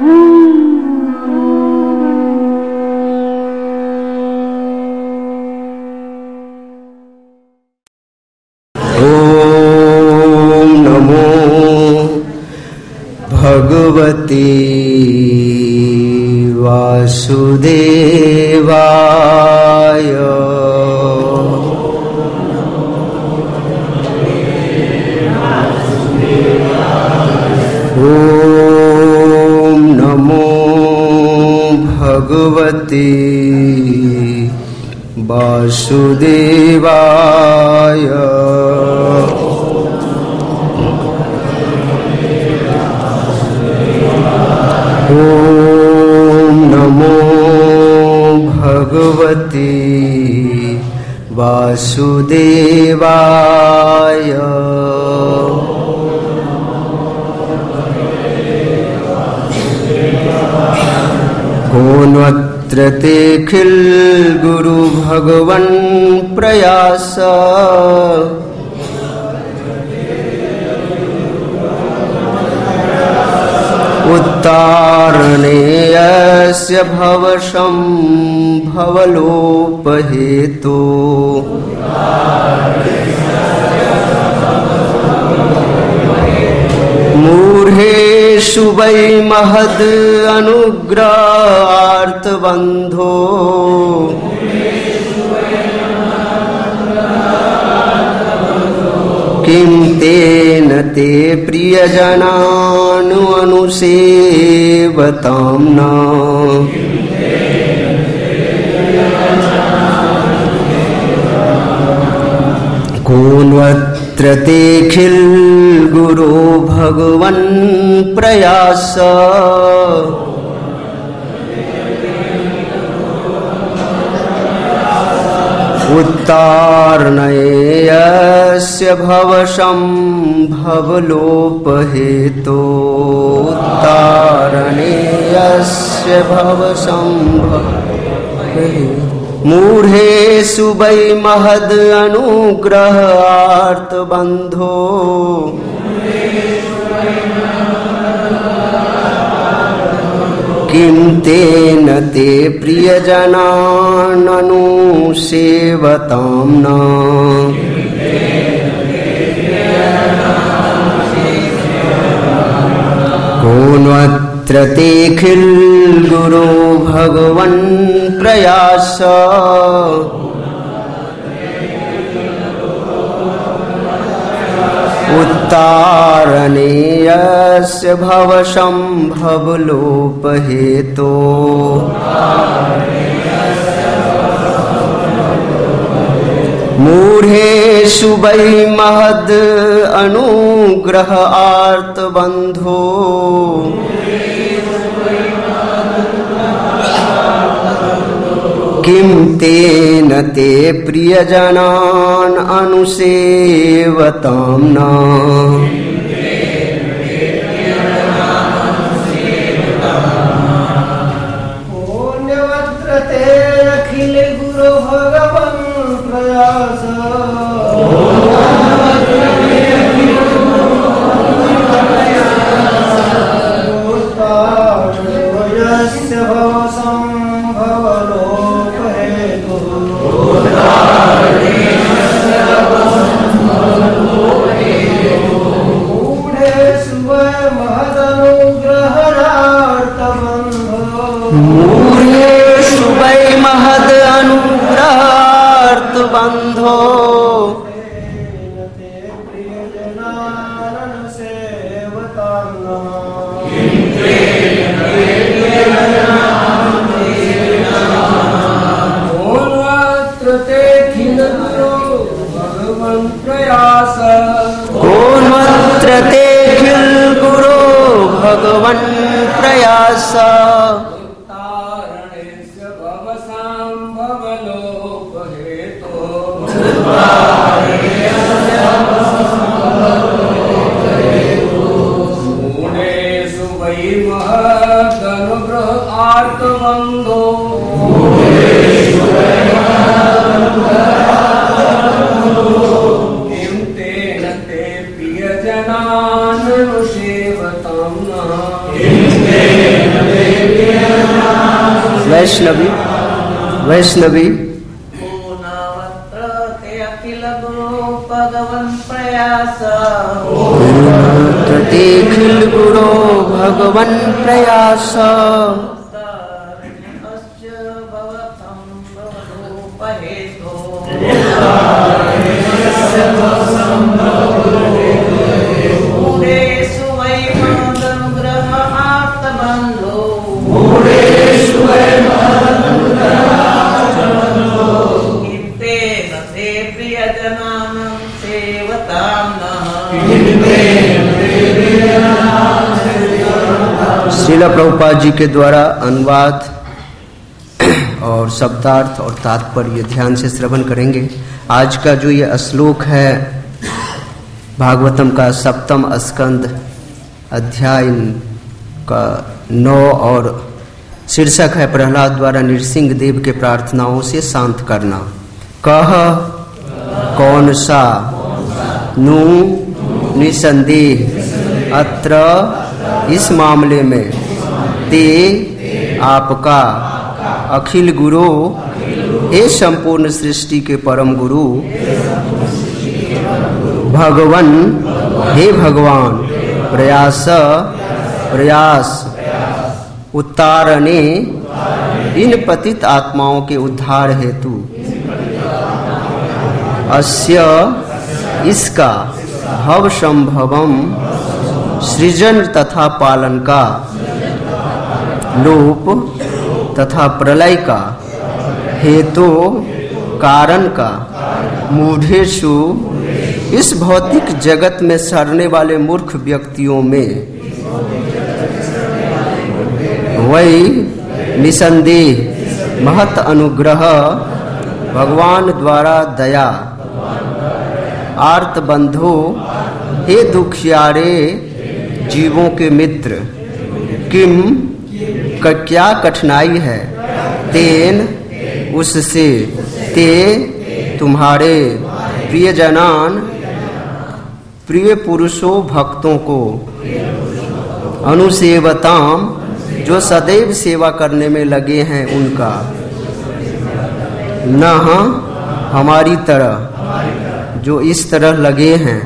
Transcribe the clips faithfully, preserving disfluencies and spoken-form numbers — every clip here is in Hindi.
भगवते वासुदेवाय। ओम नमो भगवते वासुदेवाय। ओम नमो भगवते वासुदेवाय। कोन्वत्र तेऽखिल गुरु भगवन् प्रयास। उत्तारणेयस्य भवसंभवलोपहेतो। मूढ़ेषु वै महद् अनुग्रहार्थबन्धो। किं तेन ते प्रियजनानुसेवतां न। कोन्वत्र तेऽखिल गुरो भगवन् प्रयास। उत्तारणेयस्य भवसंभवलोपहेतो। उत्तारणेयस्य भवसंभवलोपहेतो। मूढ़ेषु वै महद् अनुग्रहार्थबन्धो। किं तेन ते प्रियजनाननुसेवतां न। कोन्वत्र तेऽखिल गुरो भगवन् प्रयास। उत्तारणेयस्य भवसंभवलोपहेतो। मूढ़ेषु वै महद् अनुग्रहार्थबन्धो। किं तेन ते प्रियजनान् अनुसेवतां न। कोन्वत्र तेऽखिल गुरो भगवन् प्रयास। उत्तारणेयस्य भवसंभवलोपहेतो। मूढ़ेषु वै महदनुग्रहार्थबन्धो। मूढ़ेषु वै महद् अनुग्रहार्थबन्धो। कोन्वत्र तेऽखिल गुरो भगवन् प्रयास। उत्तारणेयस्य भवसंभवलोपहेतो। मूढ़ेषु वै महद् अनुग्रहार्थबन्धो। किं तेन ते प्रियजनाननुसेवतां न। वैष्णवी वैष्णवी पूर्णवत्र ते अखिल गुरु भगवन् प्रयास ते अखिल गुरो भगवन् प्रयास अस्य भवतं भवरूपहेतो मूढेषु वै महदनुग्रहार्थबन्धो इत्तेन ते प्रियजनानां सेवतां नः। श्रील प्रभुपाद जी के द्वारा अनुवाद और शब्दार्थ और तात्पर्य ध्यान से श्रवण करेंगे। आज का जो ये श्लोक है भागवतम का सप्तम स्कंद अध्याय का नौ और शीर्षक है प्रहलाद द्वारा नृसिंह देव के प्रार्थनाओं से शांत करना। कह कौन सा नु निसंदेह अत्र इस मामले में ते आपका अखिल गुरु हे संपूर्ण सृष्टि के परम गुरु भगवन हे भगवान प्रयास प्रयास उत्तारने इन पतित आत्माओं के उद्धार हेतु अस्य इसका भव संभवम सृजन तथा पालन का लोप तथा प्रलय का हेतु कारण का मूढ़ेषु इस भौतिक जगत में सड़ने वाले मूर्ख व्यक्तियों में वही निसंदेह महत अनुग्रह भगवान द्वारा दया आर्त बंधु हे दुखियारे जीवों के मित्र किम का क्या कठिनाई है तेन उससे ते तुम्हारे प्रियजनान प्रिय पुरुषों भक्तों को अनुसेवताम जो सदैव सेवा करने में लगे हैं उनका न हमारी तरह जो इस तरह लगे हैं।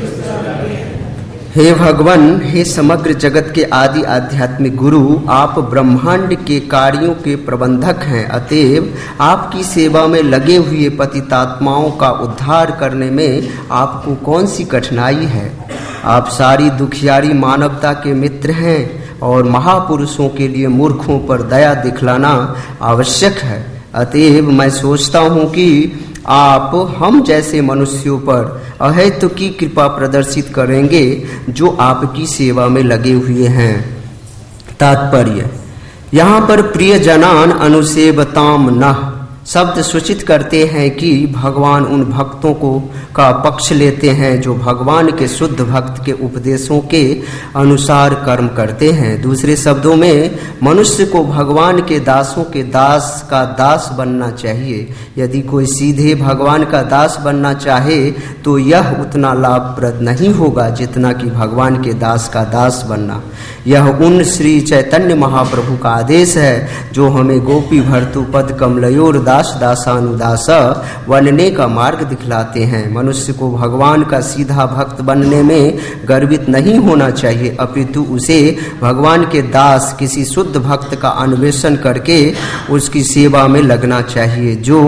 हे भगवान हे समग्र जगत के आदि आध्यात्मिक गुरु आप ब्रह्मांड के कार्यों के प्रबंधक हैं, अतएव आपकी सेवा में लगे हुए पतितात्माओं का उद्धार करने में आपको कौन सी कठिनाई है। आप सारी दुखियारी मानवता के मित्र हैं और महापुरुषों के लिए मूर्खों पर दया दिखलाना आवश्यक है। अतएव मैं सोचता हूँ कि आप हम जैसे मनुष्यों पर अहेतु की कृपा प्रदर्शित करेंगे जो आपकी सेवा में लगे हुए हैं। तात्पर्य यहाँ पर प्रियजनान अनुसेवताम नः शब्द सूचित करते हैं कि भगवान उन भक्तों को का पक्ष लेते हैं जो भगवान के शुद्ध भक्त के उपदेशों के अनुसार कर्म करते हैं। दूसरे शब्दों में मनुष्य को भगवान के दासों के दास का दास बनना चाहिए। यदि कोई सीधे भगवान का दास बनना चाहे तो यह उतना लाभप्रद नहीं होगा जितना कि भगवान के दास का दास बनना। यह उन श्री चैतन्य महाप्रभु का आदेश है जो हमें गोपी भर्तु पद कमलयोर दास दासानुदास बनने का मार्ग दिखलाते हैं। मनुष्य को भगवान का सीधा भक्त बनने में गर्वित नहीं होना चाहिए, अपितु उसे भगवान के दास किसी शुद्ध भक्त का अन्वेषण करके उसकी सेवा में लगना चाहिए। जो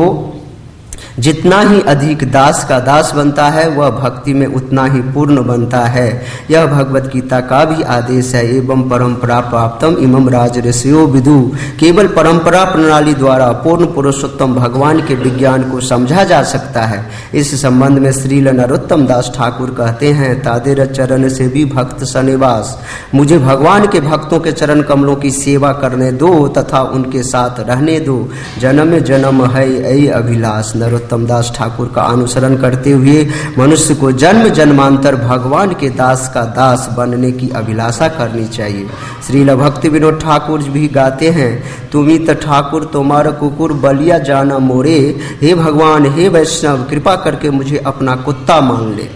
जितना ही अधिक दास का दास बनता है वह भक्ति में उतना ही पूर्ण बनता है। यह भगवत गीता का भी आदेश है। एवं परंपरा प्राप्तम इमं राजऋषियो विदु। केवल परंपरा प्रणाली द्वारा पूर्ण पुरुषोत्तम भगवान के विज्ञान को समझा जा सकता है। इस संबंध में श्रील नरोत्तम दास ठाकुर कहते हैं, तादेर चरण से भी भक्त सनिवास। मुझे भगवान के भक्तों के चरण कमलों की सेवा करने दो तथा उनके साथ रहने दो। जन्म जन्म है ऐ अभिलाष। नरोत्तम दास ठाकुर का अनुसरण करते हुए मनुष्य को जन्म जन्मांतर भगवान के दास का दास बनने की अभिलाषा करनी चाहिए। श्रील भक्ति विनोद ठाकुर भी गाते हैं, तुम्ही त ठाकुर तुम्हारा कुकुर बलिया जाना मोरे। हे भगवान हे वैष्णव कृपा करके मुझे अपना कुत्ता मान ले।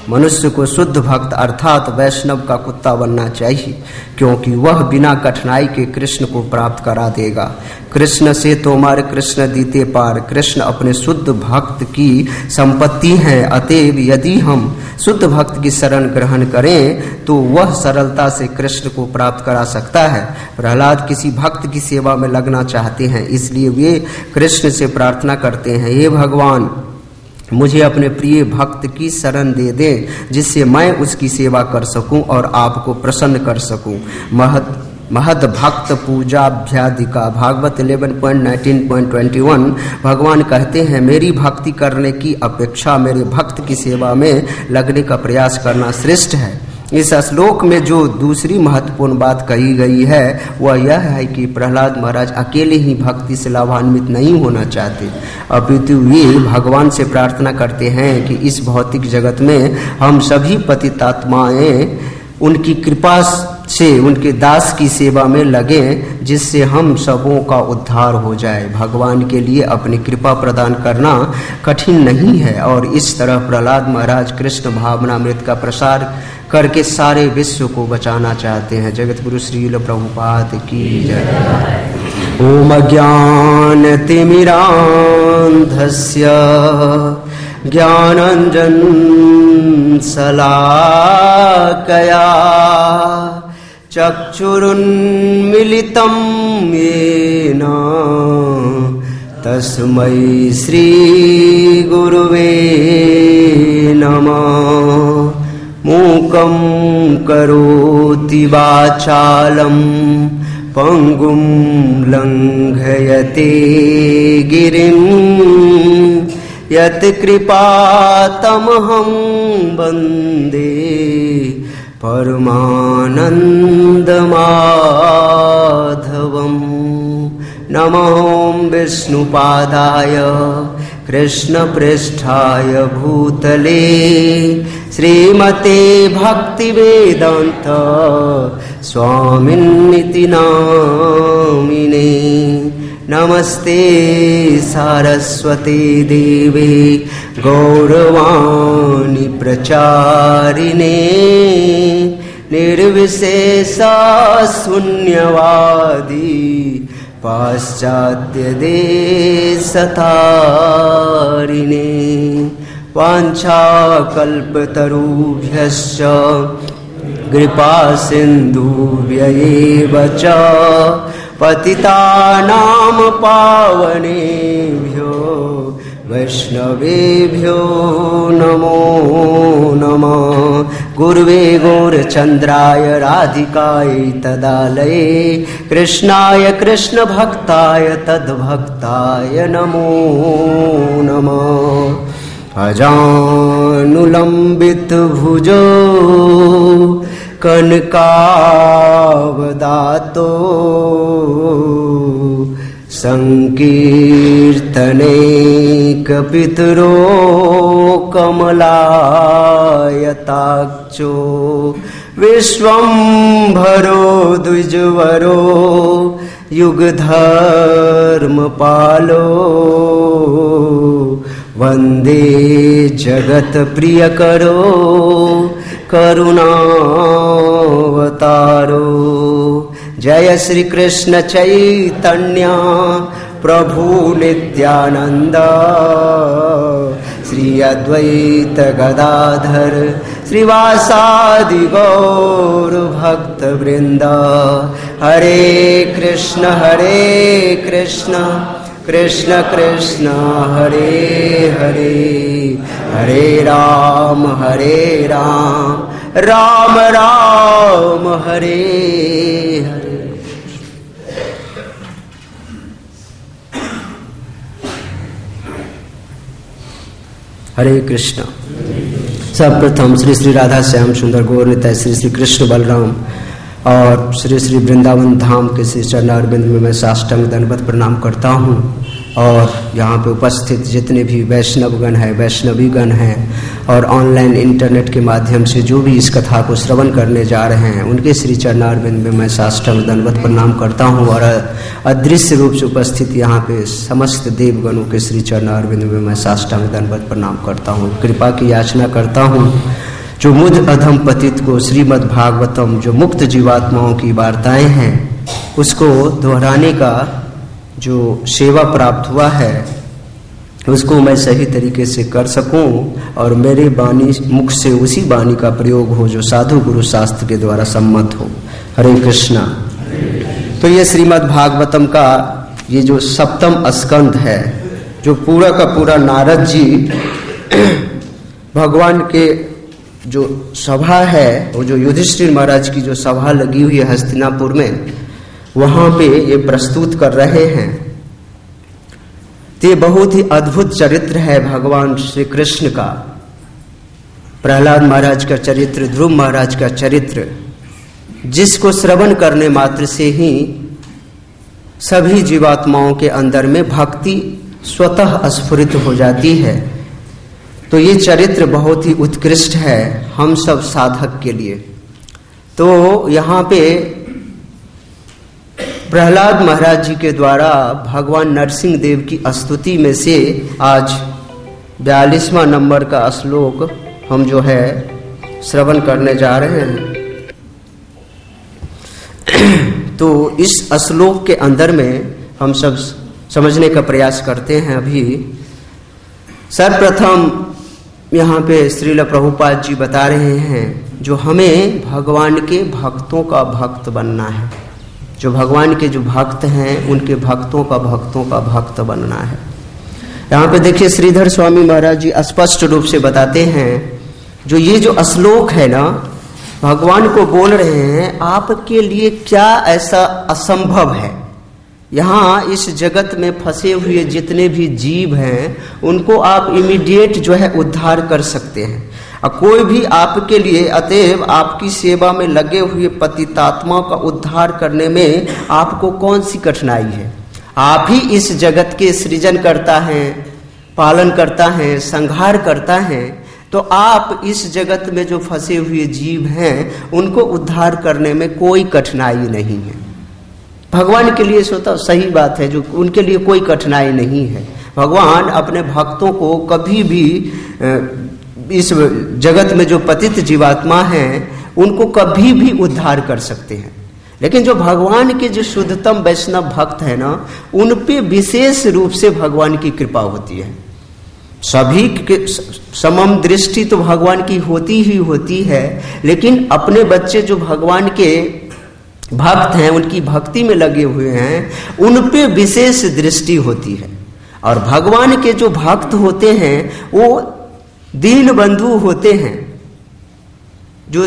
मनुष्य को शुद्ध भक्त अर्थात वैष्णव का कुत्ता बनना चाहिए, क्योंकि वह बिना कठिनाई के कृष्ण को प्राप्त करा देगा। कृष्ण से तोमार कृष्ण दीते पार, कृष्ण अपने शुद्ध भक्त की संपत्ति है। अतएव यदि हम शुद्ध भक्त की शरण ग्रहण करें तो वह सरलता से कृष्ण को प्राप्त करा सकता है। प्रहलाद किसी भक्त की सेवा में लगना चाहते हैं, इसलिए वे कृष्ण से प्रार्थना करते हैं, हे भगवान मुझे अपने प्रिय भक्त की शरण दे दें, जिससे मैं उसकी सेवा कर सकूं और आपको प्रसन्न कर सकूं। महत महद भक्त पूजाभ्यादिका भागवत ग्यारह पॉइंट उन्नीस पॉइंट इक्कीस। भगवान कहते हैं, मेरी भक्ति करने की अपेक्षा मेरे भक्त की सेवा में लगने का प्रयास करना श्रेष्ठ है। इस श्लोक में जो दूसरी महत्वपूर्ण बात कही गई है वह यह है कि प्रहलाद महाराज अकेले ही भक्ति से लाभान्वित नहीं होना चाहते, अपितु वे भगवान से प्रार्थना करते हैं कि इस भौतिक जगत में हम सभी पतितात्माएं उनकी कृपा से उनके दास की सेवा में लगें, जिससे हम सबों का उद्धार हो जाए। भगवान के लिए अपनी कृपा प्रदान करना कठिन नहीं है, और इस तरह प्रहलाद महाराज कृष्ण भावनामृत का प्रसार करके सारे विश्व को बचाना चाहते हैं। जगत गुरु श्रील प्रभुपाद की जय। ओम ज्ञान तिमिरांधस्य ज्ञानांजन शलाकया चक्षुरुन्मिलितं येन तस्मै श्री गुरुवे नमः। मूकं करोति वाचालं पंगुं लंघयते गिरिं यत्कृपातमहं वन्दे परमानन्दमाधवम्। नमो विष्णुपादाय कृष्णपृष्ठाय भूतले श्रीमते भक्तिवेदान्त स्वामिन्निति नामिने। नमस्ते सारस्वती देवे गौरवाणी प्रचारिणे निर्विशेषा शून्यवादी पाश्चात्य देशतारिणे। वाञ्छाकल्पतरुभ्यश्च कृपा सिन्धुभ्यैव च पतितानां पावनेभ्यो वैष्णवेभ्यो नमो नमः। गुरुवे गौरचन्द्राय राधिकायै तदालये कृष्णाय कृष्णभक्ताय तद्भक्ताय नमो नमः। अजानुलम्बित भुजो कनकावदातो संकीर्तनैकपितरो कमलायताक्षो विश्वम्भरो द्विजवरो युगधर्मपालो वन्दे जगत्प्रियकरो करुणावतारो। जय श्री कृष्ण चैतन्य प्रभु नित्यानंद श्री अद्वैत गदाधर श्रीवासादि गौर भक्त वृंद। हरे कृष्ण हरे कृष्ण कृष्ण कृष्ण हरे हरे हरे राम हरे राम राम राम हरे हरे। हरे कृष्ण। सर्वप्रथम श्री श्री राधा श्याम सुंदर गौर निताय श्री श्री कृष्ण बलराम और श्री श्री वृंदावन धाम के श्री चरणारविंद में मैं साष्टांग दंडवत प्रणाम करता हूँ। और यहाँ पे उपस्थित जितने भी वैष्णवगण हैं, वैष्णवीगण हैं और ऑनलाइन इंटरनेट के माध्यम से जो भी इस कथा को श्रवण करने जा रहे हैं, उनके श्री चरणारविंद में मैं साष्टांग दंडवत प्रणाम करता हूँ। और अदृश्य रूप से उपस्थित यहाँ पे समस्त देवगणों के श्री चरणारविंद में मैं साष्टांग दंडवत प्रणाम करता हूँ। कृपा की याचना करता हूँ जो मुझ अधम पतित को श्रीमद् भागवतम जो मुक्त जीवात्माओं की वार्ताएं हैं उसको दोहराने का जो सेवा प्राप्त हुआ है उसको मैं सही तरीके से कर सकूं और मेरे वाणी मुख से उसी वाणी का प्रयोग हो जो साधु गुरु शास्त्र के द्वारा सम्मत हो। हरे कृष्णा। तो ये श्रीमद् भागवतम का ये जो सप्तम स्कंध है जो पूरा का पूरा नारद जी भगवान के जो सभा है वो जो युधिष्ठिर महाराज की जो सभा लगी हुई है हस्तिनापुर में वहां पे ये प्रस्तुत कर रहे हैं। तो ये बहुत ही अद्भुत चरित्र है भगवान श्री कृष्ण का। प्रहलाद महाराज का चरित्र, ध्रुव महाराज का चरित्र, जिसको श्रवण करने मात्र से ही सभी जीवात्माओं के अंदर में भक्ति स्वतः स्फुरित हो जाती है। तो ये चरित्र बहुत ही उत्कृष्ट है हम सब साधक के लिए। तो यहाँ पे प्रहलाद महाराज जी के द्वारा भगवान नरसिंह देव की स्तुति में से आज बयालीसवां नंबर का श्लोक हम जो है श्रवण करने जा रहे हैं। तो इस श्लोक के अंदर में हम सब समझने का प्रयास करते हैं। अभी सर्वप्रथम यहाँ पे श्रील प्रभुपाद जी बता रहे हैं जो हमें भगवान के भक्तों का भक्त बनना है, जो भगवान के जो भक्त हैं उनके भक्तों का भक्तों का भक्त बनना है। यहाँ पे देखिए श्रीधर स्वामी महाराज जी स्पष्ट रूप से बताते हैं जो ये जो श्लोक है ना भगवान को बोल रहे हैं आपके लिए क्या ऐसा असंभव है। यहाँ इस जगत में फंसे हुए जितने भी जीव हैं उनको आप इमीडिएट जो है उद्धार कर सकते हैं और कोई भी आपके लिए, अतएव आपकी सेवा में लगे हुए पतितात्मा का उद्धार करने में आपको कौन सी कठिनाई है। आप ही इस जगत के सृजन करता है, पालन करता है, संहार करता है। तो आप इस जगत में जो फंसे हुए जीव हैं उनको उद्धार करने में कोई कठिनाई नहीं है। भगवान के लिए स्वतः सही बात है जो उनके लिए कोई कठिनाई नहीं है। भगवान अपने भक्तों को कभी भी इस जगत में जो पतित जीवात्मा हैं उनको कभी भी उद्धार कर सकते हैं। लेकिन जो भगवान के जो शुद्धतम वैष्णव भक्त है ना उन पे विशेष रूप से भगवान की कृपा होती है। सभी के समम दृष्टि तो भगवान की होती ही होती है, लेकिन अपने बच्चे जो भगवान के भक्त हैं उनकी भक्ति में लगे हुए हैं उन पे विशेष दृष्टि होती है। और भगवान के जो भक्त होते हैं वो दीन बंधु होते हैं, जो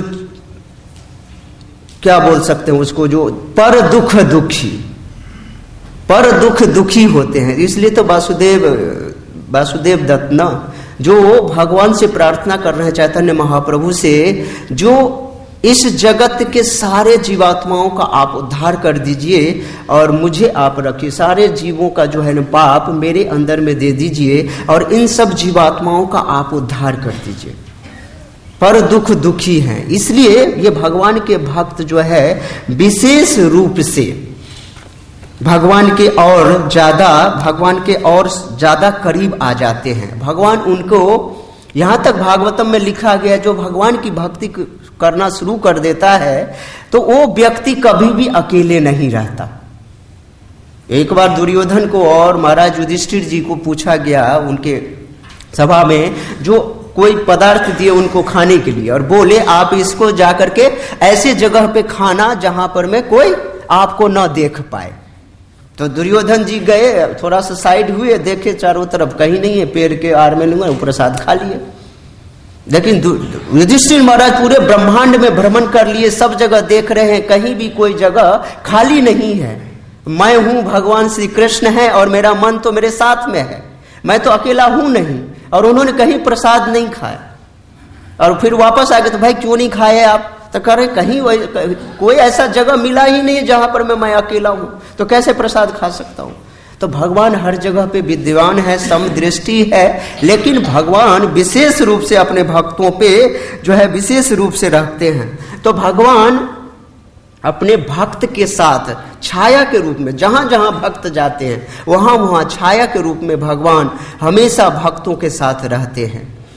क्या बोल सकते हैं उसको, जो पर दुख दुखी, पर दुख दुखी होते हैं। इसलिए तो वासुदेव वासुदेव दत्त ना जो भगवान से प्रार्थना कर रहे हैं चैतन्य महाप्रभु से, जो इस जगत के सारे जीवात्माओं का आप उद्धार कर दीजिए और मुझे आप रखिए, सारे जीवों का जो है ना पाप मेरे अंदर में दे दीजिए और इन सब जीवात्माओं का आप उद्धार कर दीजिए। पर दुख दुखी हैं, इसलिए ये भगवान के भक्त जो है विशेष रूप से भगवान के और ज्यादा भगवान के और ज्यादा करीब आ जाते हैं। भगवान उनको, यहां तक भागवतम में लिखा गया, जो भगवान की भक्ति करना शुरू कर देता है तो वो व्यक्ति कभी भी अकेले नहीं रहता। एक बार दुर्योधन को और महाराज युधिष्ठिर जी को पूछा गया उनके सभा में, जो कोई पदार्थ दिए उनको खाने के लिए और बोले आप इसको जाकर के ऐसे जगह पे खाना जहां पर में कोई आपको न देख पाए। तो दुर्योधन जी गए, थोड़ा सा साइड हुए, देखे चारों तरफ कहीं नहीं है, पेड़ के आड़ में लूंगा प्रसाद खा लिए। लेकिन युधिष्ठिर महाराज पूरे ब्रह्मांड में भ्रमण कर लिए, सब जगह देख रहे हैं, कहीं भी कोई जगह खाली नहीं है। मैं हूं, भगवान श्री कृष्ण है और मेरा मन तो मेरे साथ में है, मैं तो अकेला हूं नहीं। और उन्होंने कहीं प्रसाद नहीं खाया और फिर वापस आ गए तो भाई क्यों नहीं खाए आप? तो कह रहे कहीं कोई ऐसा जगह मिला ही नहीं जहां पर मैं मैं अकेला हूं, तो कैसे प्रसाद खा सकता हूं? तो भगवान हर जगह पे विद्यमान है, समदृष्टि है, लेकिन भगवान विशेष रूप से अपने भक्तों पे जो है विशेष रूप से रखते हैं। तो भगवान अपने भक्त के साथ छाया के रूप में, जहां जहां भक्त जाते हैं वहां वहां छाया के रूप में भगवान हमेशा भक्तों के साथ रहते हैं।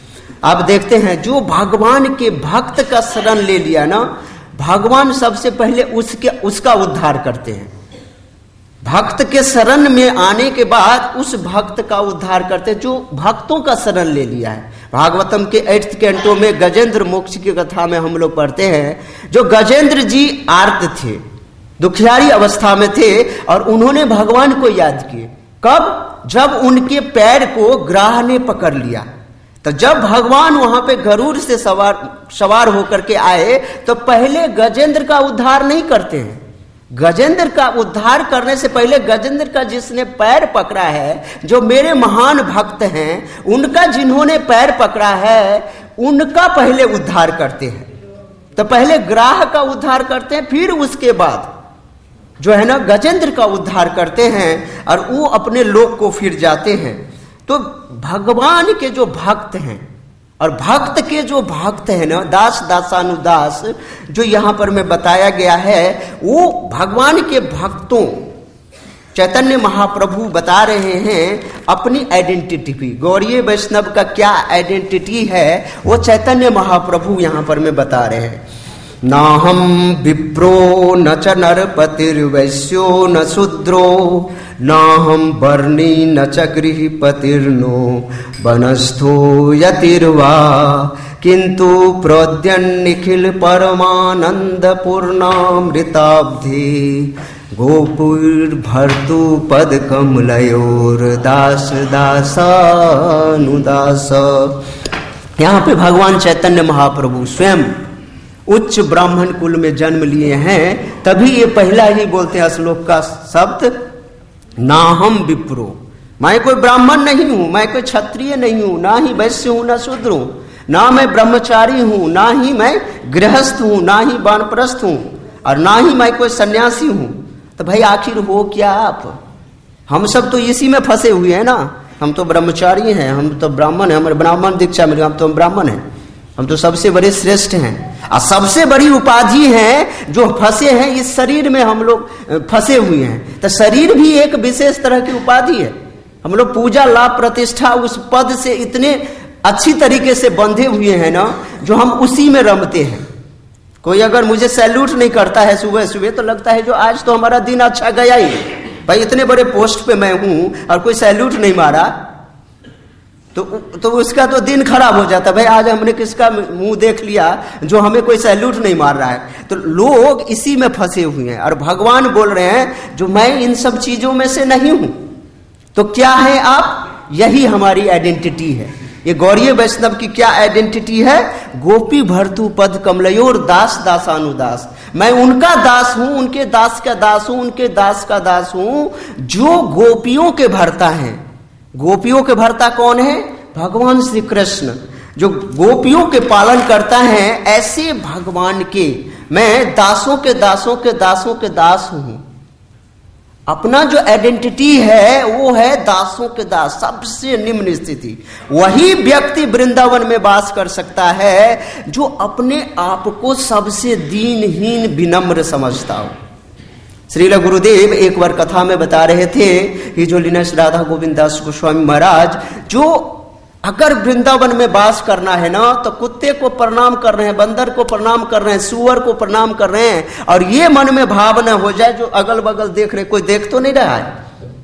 आप देखते हैं जो भगवान के भक्त का शरण ले लिया ना, भगवान सबसे पहले उसके उसका उद्धार करते हैं। भक्त के शरण में आने के बाद उस भक्त का उद्धार करते हैं जो भक्तों का शरण ले लिया है। भागवतम के एट्थ कैंटो में गजेंद्र मोक्ष की कथा में हम लोग पढ़ते हैं, जो गजेंद्र जी आर्त थे, दुखियारी अवस्था में थे और उन्होंने भगवान को याद किए। कब? जब उनके पैर को ग्राह ने पकड़ लिया। तो जब भगवान वहां पे गरुड़ से सवार सवार होकर के आए तो पहले गजेंद्र का उद्धार नहीं करते हैं। गजेंद्र का उद्धार करने से पहले गजेंद्र का जिसने पैर पकड़ा है, जो मेरे महान भक्त हैं, उनका जिन्होंने पैर पकड़ा है, उनका पहले उद्धार करते हैं। तो पहले ग्राह का उद्धार करते हैं, फिर उसके बाद जो है ना गजेंद्र का उद्धार करते हैं और वो अपने लोक को फिर जाते हैं। तो भगवान के जो भक्त हैं और भक्त के जो भक्त हैं ना, दास दासानुदास, जो यहां पर में बताया गया है, वो भगवान के भक्तों चैतन्य महाप्रभु बता रहे हैं अपनी आइडेंटिटी भी। गौड़ीय वैष्णव का क्या आइडेंटिटी है वो चैतन्य महाप्रभु यहां पर में बता रहे हैं। ना हम विप्रो न च नरपतिर्वैश्यो न शूद्रो, ना हम वर्णी न च गृहपतिर्नो वनस्थो यतिर्वा, किंतु प्रोद्यन्निखिल परमानंद पूर्णामृताब्धि, गोपुर भर्तु पद कमलयोर दास दासानुदास। यहाँ पे भगवान चैतन्य महाप्रभु स्वयं उच्च ब्राह्मण कुल में जन्म लिए हैं, तभी ये पहला ही बोलते हैं श्लोक का शब्द, ना हम विप्रो, मैं कोई ब्राह्मण नहीं हूं, मैं कोई क्षत्रिय नहीं हूं, ना ही वैश्य हूं, ना शूद्र हूं, ना मैं ब्रह्मचारी हूं, ना ही मैं गृहस्थ हूं, ना ही वानप्रस्थ हूं, और ना ही मैं कोई सन्यासी हूं। तो भाई आखिर हो क्या आप? हम सब तो इसी में फंसे हुए हैं ना। हम तो ब्रह्मचारी हैं, हम तो ब्राह्मण हैं, हमारे ब्राह्मण दीक्षा मिली, हम तो ब्राह्मण हैं, हम तो सबसे बड़े श्रेष्ठ हैं। और सबसे बड़ी उपाधि है जो फंसे हैं इस शरीर में, हम लोग फंसे हुए हैं। तो शरीर भी एक विशेष तरह की उपाधि है। हम लोग पूजा लाभ प्रतिष्ठा उस पद से इतने अच्छी तरीके से बंधे हुए हैं ना, जो हम उसी में रमते हैं। कोई अगर मुझे सैल्यूट नहीं करता है सुबह सुबह तो लगता है जो आज तो हमारा दिन अच्छा गया ही। भाई इतने बड़े पोस्ट पे मैं हूं और कोई सैल्यूट नहीं मारा तो तो उसका तो दिन खराब हो जाता। भाई आज हमने किसका मुंह देख लिया जो हमें कोई सैल्यूट नहीं मार रहा है। तो लोग इसी में फंसे हुए हैं और भगवान बोल रहे हैं जो मैं इन सब चीजों में से नहीं हूं। तो क्या है आप? यही हमारी आइडेंटिटी है। ये गौड़ीय वैष्णव की क्या आइडेंटिटी है? गोपी भर्तु पद कमलयोर दास दासानुदास। मैं उनका दास हूं, उनके दास का दास हूं, उनके दास का दास हूं जो गोपियों के भरता हैं। गोपियों के भरता कौन है? भगवान श्री कृष्ण, जो गोपियों के पालन करता है। ऐसे भगवान के मैं दासों के दासों के दासों के दास हूं। अपना जो आइडेंटिटी है वो है दासों के दास, सबसे निम्न स्थिति। वही व्यक्ति वृंदावन में वास कर सकता है जो अपने आप को सबसे दीनहीन विनम्र समझता हो। श्रील गुरुदेव एक बार कथा में बता रहे थे कि जो लिनस राधा गोविंद दास गोस्वामी महाराज, जो अगर वृंदावन में वास करना है ना तो कुत्ते को प्रणाम कर रहे हैं, बंदर को प्रणाम कर रहे हैं, सुअर को प्रणाम कर रहे हैं, और ये मन में भावना हो जाए जो अगल बगल देख रहे, कोई देख तो नहीं रहा है,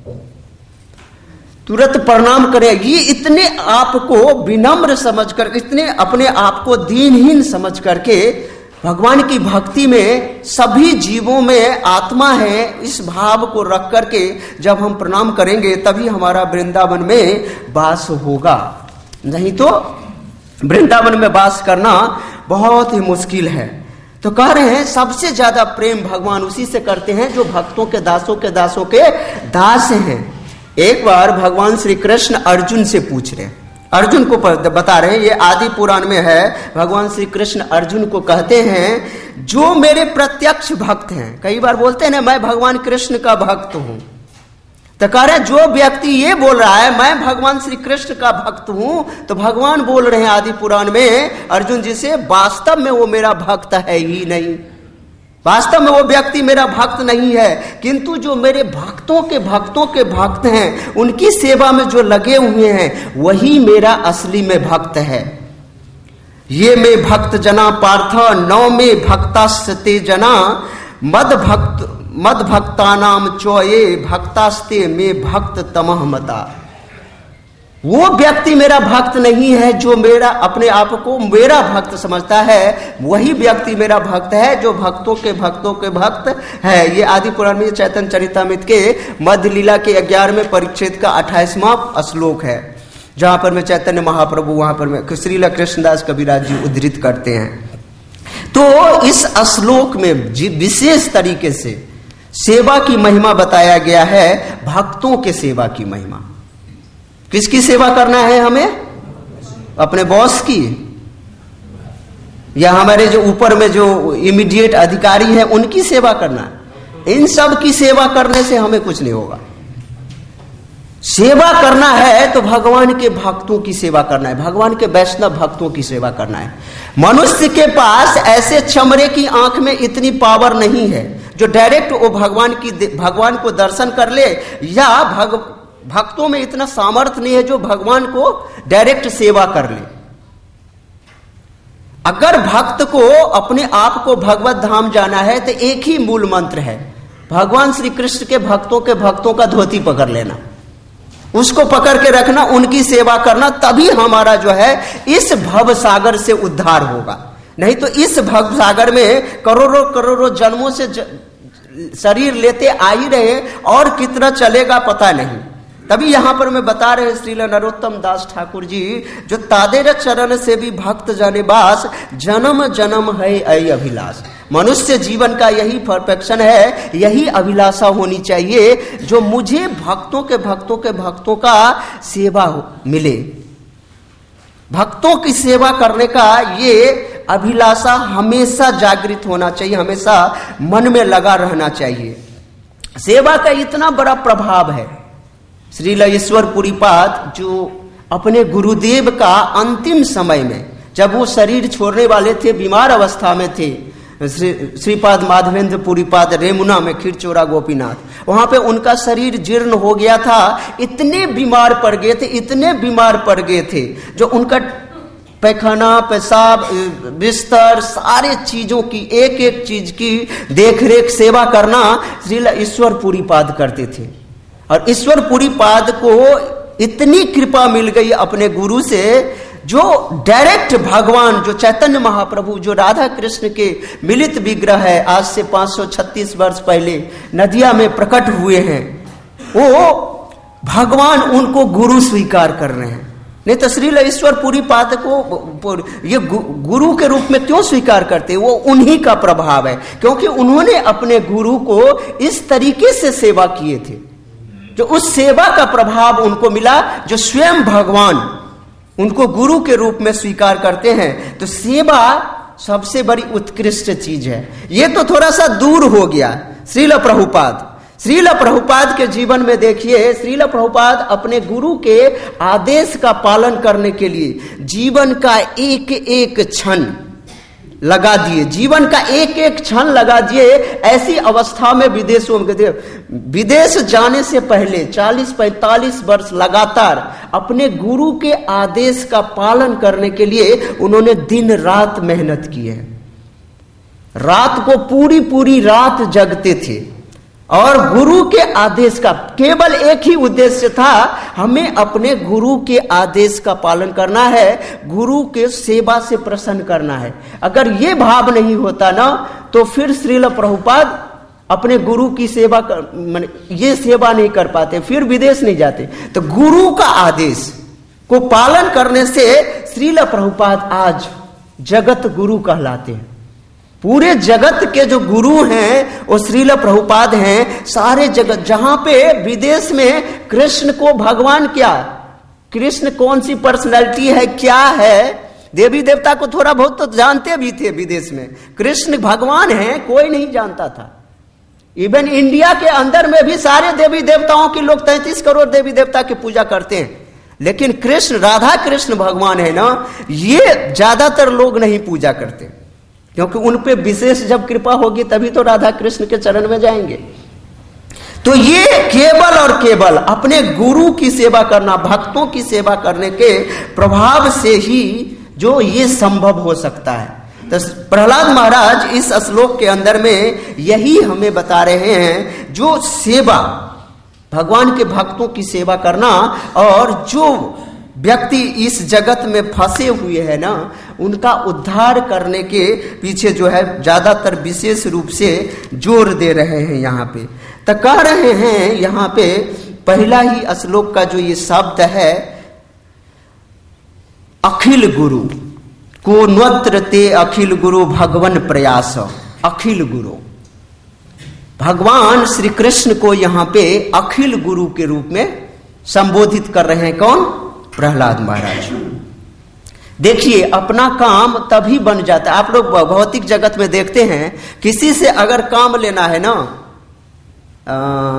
तुरंत प्रणाम करें। ये इतने आप को विनम्र समझकर, इतने अपने आप को दीनहीन समझ करके भगवान की भक्ति में सभी जीवों में आत्मा है, इस भाव को रख करके जब हम प्रणाम करेंगे तभी हमारा वृंदावन में वास होगा। नहीं तो वृंदावन में वास करना बहुत ही मुश्किल है। तो कह रहे हैं सबसे ज्यादा प्रेम भगवान उसी से करते हैं जो भक्तों के दासों के दासों के दास हैं। एक बार भगवान श्री कृष्ण अर्जुन से पूछ रहे हैं, अर्जुन को बता रहे हैं, ये आदि पुराण में है। भगवान श्री कृष्ण अर्जुन को कहते हैं जो मेरे प्रत्यक्ष भक्त हैं। कई बार बोलते हैं ना मैं भगवान कृष्ण का भक्त हूं। तो कह रहे जो व्यक्ति ये बोल रहा है मैं भगवान श्री कृष्ण का भक्त हूं, तो भगवान बोल रहे हैं आदि पुराण में अर्जुन जी से, वास्तव में वो मेरा भक्त है ही नहीं, वास्तव में वो व्यक्ति मेरा भक्त नहीं है। किंतु जो मेरे भक्तों के भक्तों के भक्त हैं, उनकी सेवा में जो लगे हुए हैं, वही मेरा असली में भक्त है। ये में भक्त जना पार्थ नौ में भक्तास्ते जना मद भक्त मद भक्ता नाम चौये भक्तास्ते में भक्त तमह मता। वो व्यक्ति मेरा भक्त नहीं है जो मेरा अपने आप को मेरा भक्त समझता है, वही व्यक्ति मेरा भक्त है जो भक्तों के भक्तों के भक्त है। ये आदि पुराण में चैतन्य चरितामृत के मध्य लीला के ग्यारहवें परिच्छेद का अट्ठाईसवां श्लोक है, जहां पर मैं चैतन्य महाप्रभु वहां पर मैं श्रील कृष्णदास कविराज जी उद्धृत करते हैं। तो इस श्लोक में विशेष तरीके से सेवा की महिमा बताया गया है, भक्तों के सेवा की महिमा। किसकी सेवा करना है हमें? अपने बॉस की, या हमारे जो ऊपर में जो इमीडिएट अधिकारी हैं उनकी सेवा करना है। इन सब की सेवा करने से हमें कुछ नहीं होगा। सेवा करना है तो भगवान के भक्तों की सेवा करना है, भगवान के वैष्णव भक्तों की सेवा करना है। मनुष्य के पास ऐसे चमड़े की आंख में इतनी पावर नहीं है जो डायरेक्ट वो भगवान की भगवान को दर्शन कर ले, या भग भक्तों में इतना सामर्थ्य नहीं है जो भगवान को डायरेक्ट सेवा कर ले। अगर भक्त को अपने आप को भगवत धाम जाना है तो एक ही मूल मंत्र है, भगवान श्री कृष्ण के भक्तों के भक्तों का धोती पकड़ लेना, उसको पकड़ के रखना, उनकी सेवा करना, तभी हमारा जो है इस भव सागर से उद्धार होगा। नहीं तो इस भव सागर में करोड़ों करोड़ों जन्मों से ज... शरीर लेते आ ही रहे और कितना चलेगा पता नहीं। तभी यहां पर मैं बता रहे श्रील नरोत्तम दास ठाकुर जी, जो तादेर चरण से भी भक्त जाने बास, जन्म जन्म है ऐ अभिलाष। मनुष्य जीवन का यही परफेक्शन है, यही अभिलाषा होनी चाहिए, जो मुझे भक्तों के भक्तों के भक्तों का सेवा मिले। भक्तों की सेवा करने का ये अभिलाषा हमेशा जागृत होना चाहिए, हमेशा मन में लगा रहना चाहिए। सेवा का इतना बड़ा प्रभाव है। श्रील ईश्वर पुरीपाद जो अपने गुरुदेव का अंतिम समय में, जब वो शरीर छोड़ने वाले थे, बीमार अवस्था में थे, श्री श्रीपाद माधवेंद्र पुरीपाद रेमुना में खीरचोरा गोपीनाथ, वहां पे उनका शरीर जीर्ण हो गया था। इतने बीमार पड़ गए थे, इतने बीमार पड़ गए थे, जो उनका पैखाना, पेशाब, बिस्तर, सारे चीजों की, एक एक चीज की देख रेख सेवा करना श्रील ईश्वर पुरीपाद करते थे। और ईश्वर पुरीपाद को इतनी कृपा मिल गई अपने गुरु से, जो डायरेक्ट भगवान, जो चैतन्य महाप्रभु, जो राधा कृष्ण के मिलित विग्रह है, आज से पांच सौ छत्तीस वर्ष पहले नदिया में प्रकट हुए हैं, वो भगवान उनको गुरु स्वीकार कर रहे हैं। नहीं तो श्रील ईश्वर पुरीपाद को ये गुरु के रूप में क्यों स्वीकार करते? वो उन्हीं का प्रभाव है, क्योंकि उन्होंने अपने गुरु को इस तरीके से सेवा किए थे, जो उस सेवा का प्रभाव उनको मिला, जो स्वयं भगवान उनको गुरु के रूप में स्वीकार करते हैं। तो सेवा सबसे बड़ी उत्कृष्ट चीज है। ये तो थोड़ा सा दूर हो गया। श्रील प्रभुपाद श्रील प्रभुपाद के जीवन में देखिए, श्रील प्रभुपाद अपने गुरु के आदेश का पालन करने के लिए जीवन का एक एक क्षण लगा दिए, जीवन का एक एक क्षण लगा दिए। ऐसी अवस्था में विदेशों में, विदेश जाने से पहले चालीस पैंतालीस वर्ष लगातार अपने गुरु के आदेश का पालन करने के लिए उन्होंने दिन रात मेहनत की है। रात को पूरी पूरी रात जगते थे और गुरु के आदेश का केवल एक ही उद्देश्य था, हमें अपने गुरु के आदेश का पालन करना है, गुरु के सेवा से प्रसन्न करना है। अगर ये भाव नहीं होता ना, तो फिर श्रील प्रभुपाद अपने गुरु की सेवा कर, ये सेवा नहीं कर पाते, फिर विदेश नहीं जाते। तो गुरु का आदेश को पालन करने से श्रील प्रभुपाद आज जगत गुरु कहलाते हैं। पूरे जगत के जो गुरु हैं वो श्रील प्रभुपाद हैं। सारे जगत, जहां पे विदेश में कृष्ण को भगवान, क्या कृष्ण कौन सी पर्सनैलिटी है, क्या है, देवी देवता को थोड़ा बहुत तो जानते भी थे विदेश में, कृष्ण भगवान है कोई नहीं जानता था। इवन इंडिया के अंदर में भी सारे देवी देवताओं की लोग तैंतीस करोड़ देवी देवता की पूजा करते हैं, लेकिन कृष्ण, राधा कृष्ण भगवान है ना, ये ज्यादातर लोग नहीं पूजा करते, क्योंकि उन पे विशेष जब कृपा होगी तभी तो राधा कृष्ण के चरण में जाएंगे। तो ये केवल और केवल अपने गुरु की सेवा करना, भक्तों की सेवा करने के प्रभाव से ही जो ये संभव हो सकता है। तो प्रहलाद महाराज इस श्लोक के अंदर में यही हमें बता रहे हैं, जो सेवा, भगवान के भक्तों की सेवा करना, और जो व्यक्ति इस जगत में फंसे हुए हैं ना, उनका उद्धार करने के पीछे जो है ज्यादातर विशेष रूप से जोर दे रहे हैं यहाँ पे। तो कह रहे हैं यहाँ पे पहला ही श्लोक का जो ये शब्द है, अखिल गुरु को नत्र ते अखिल गुरु भगवन प्रयास। अखिल गुरु, भगवान श्री कृष्ण को यहाँ पे अखिल गुरु के रूप में संबोधित कर रहे हैं। कौन? प्रहलाद महाराज। देखिए, अपना काम तभी बन जाता है। आप लोग भौतिक जगत में देखते हैं, किसी से अगर काम लेना है ना, आ,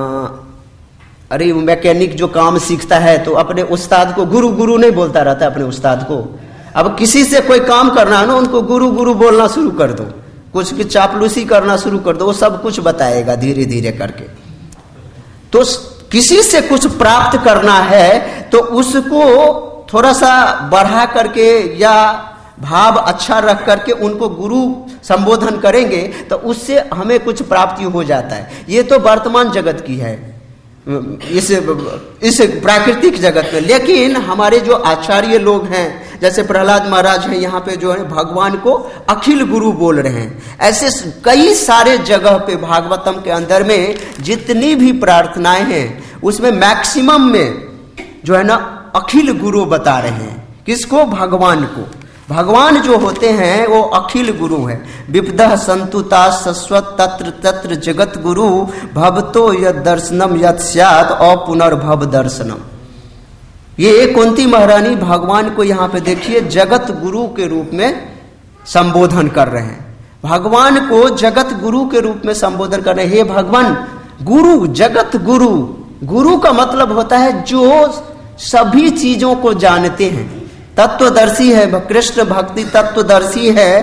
अरे मैकेनिक जो काम सीखता है तो अपने उस्ताद को गुरु गुरु नहीं बोलता रहता है अपने उस्ताद को। अब किसी से कोई काम करना है ना, उनको गुरु गुरु बोलना शुरू कर दो, कुछ की चापलूसी करना शुरू कर दो, वो सब कुछ बताएगा धीरे धीरे करके। तो किसी से कुछ प्राप्त करना है तो उसको थोड़ा सा बढ़ा करके या भाव अच्छा रख करके उनको गुरु संबोधन करेंगे तो उससे हमें कुछ प्राप्ति हो जाता है। ये तो वर्तमान जगत की है, इस इस प्राकृतिक जगत में। लेकिन हमारे जो आचार्य लोग हैं, जैसे प्रहलाद महाराज हैं, यहाँ पे जो है भगवान को अखिल गुरु बोल रहे हैं। ऐसे कई सारे जगह पे भागवतम के अंदर में जितनी भी प्रार्थनाएं हैं उसमें मैक्सिमम में जो है ना अखिल गुरु बता रहे हैं। किसको? भगवान को। भगवान जो होते हैं वो अखिल गुरु हैं। विपदः संतुता सस्वत तत्र तत्र जगत गुरु भवतो यद दर्शनम यद स्यात् अपुनर्भव दर्शनम। ये कुंती महारानी भगवान को यहाँ पे देखिए जगत गुरु के रूप में संबोधन कर रहे हैं। भगवान को जगत गुरु के रूप में संबोधन कर रहे हैं। हे भगवान, गुरु, जगत गुरु। गुरु का मतलब होता है जो सभी चीजों को जानते हैं, तत्वदर्शी है। कृष्ण भक्ति तत्वदर्शी है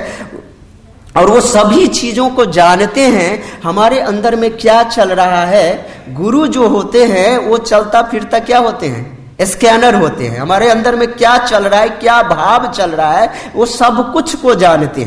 और वो सभी चीजों को जानते हैं। हमारे अंदर में क्या चल रहा है, गुरु जो होते हैं वो चलता फिरता क्या होते हैं? स्कैनर होते हैं। हमारे अंदर में क्या चल रहा है, क्या भाव चल रहा है, वो सब कुछ को जानते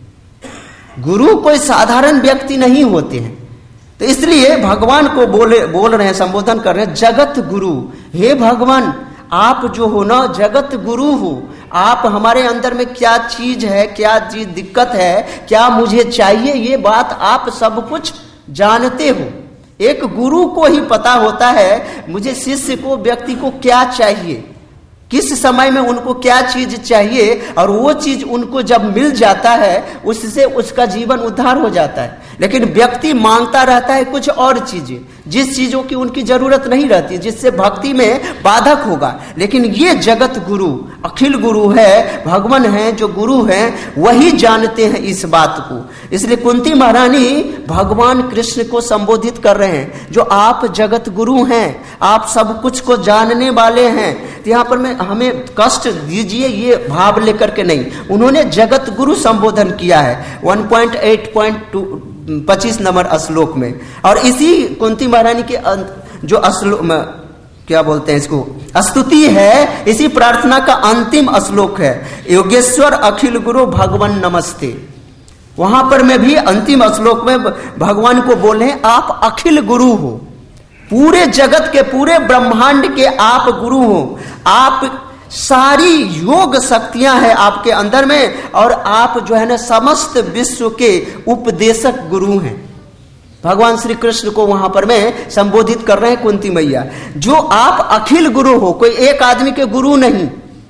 हैं। गुरु कोई साधारण व्यक्ति नहीं होते हैं। तो इसलिए भगवान को बोले बोल रहे हैं, संबोधन कर रहे हैं, जगत गुरु। हे भगवान, आप जो हो ना जगत गुरु हो। आप हमारे अंदर में क्या चीज है, क्या चीज दिक्कत है, क्या मुझे चाहिए, ये बात आप सब कुछ जानते हो। एक गुरु को ही पता होता है मुझे शिष्य को, व्यक्ति को क्या चाहिए, किस समय में उनको क्या चीज चाहिए, और वो चीज उनको जब मिल जाता है उससे उसका जीवन उद्धार हो जाता है। लेकिन व्यक्ति मांगता रहता है कुछ और चीजें, जिस चीजों की उनकी जरूरत नहीं रहती, जिससे भक्ति में बाधक होगा। लेकिन ये जगत गुरु, अखिल गुरु है, भगवान है, जो गुरु हैं वही जानते हैं इस बात को। इसलिए कुंती महारानी भगवान कृष्ण को संबोधित कर रहे हैं, जो आप जगत गुरु हैं, आप सब कुछ को जानने वाले हैं। तो यहाँ पर मैं हमें कष्ट दीजिए ये भाव लेकर के नहीं, उन्होंने जगत गुरु संबोधन किया है one point eight point two पच्चीस नंबर श्लोक में। और इसी कुंती महारानी के जो श्लोक क्या बोलते हैं इसको, स्तुति है, इसी प्रार्थना का अंतिम श्लोक है, योगेश्वर अखिल गुरु भगवान नमस्ते। वहां पर मैं भी अंतिम श्लोक में भगवान को बोले हैं आप अखिल गुरु हो, पूरे जगत के, पूरे ब्रह्मांड के आप गुरु हो। आप सारी योग शक्तियां हैं आपके अंदर में, और आप जो है ना समस्त विश्व के उपदेशक गुरु हैं। भगवान श्री कृष्ण को वहां पर मैं संबोधित कर रहे हैं, कुंती मैया, जो आप अखिल गुरु हो, कोई एक आदमी के गुरु नहीं,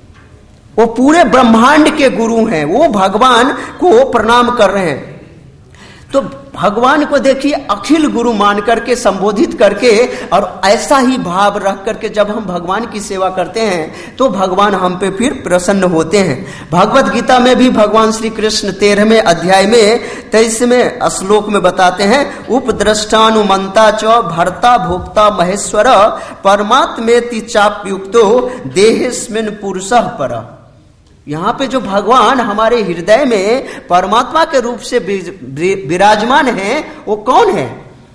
वो पूरे ब्रह्मांड के गुरु हैं। वो भगवान को प्रणाम कर रहे हैं। तो भगवान को देखिए अखिल गुरु मान करके संबोधित करके, और ऐसा ही भाव रख करके जब हम भगवान की सेवा करते हैं तो भगवान हम पे फिर प्रसन्न होते हैं। भगवत गीता में भी भगवान श्री कृष्ण तेरहवें अध्याय में तेईसवें श्लोक में बताते हैं, उपद्रष्टानुमंता च भर्ता भोक्ता महेश्वर परमात्मेति चाप्युक्तो देहेस्मिन् पुरुषः पर। यहाँ पे जो भगवान हमारे हृदय में परमात्मा के रूप से विराजमान हैं, वो कौन है?